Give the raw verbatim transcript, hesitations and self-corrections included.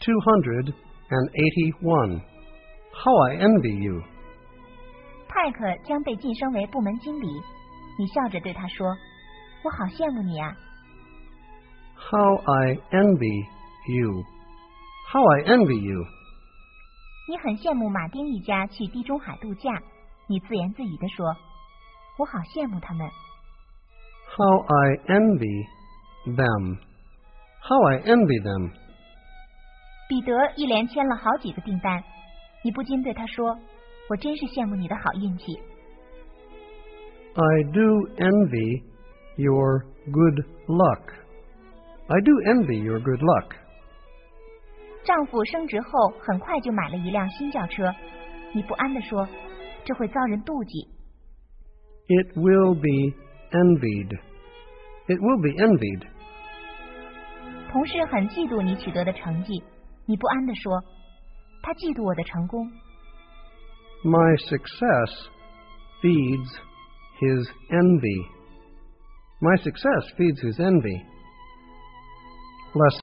two hundred eighty-one. How I envy you. 派克将被晋升为部门经理，你笑着对他说：“我好羡慕你啊。” How I envy you. How I envy you. 你很羡慕马丁一家去地中海度假，你自言自语地说：“我好羡慕他们。” How I envy them. How I envy them. 彼得一连签了好几个订单，你不禁对他说：“我真是羡慕你的好运气。” I do envy your good luck. I do envy your good luck. 丈夫升职后很快就买了一辆新轿车，你不安地说：“这会遭人妒忌。” It will be envied. It will be envied. 同事很嫉妒你取得的成绩，你不安地说：“他嫉妒我的成功。” My success feeds his envy. My success feeds his envy. Lesson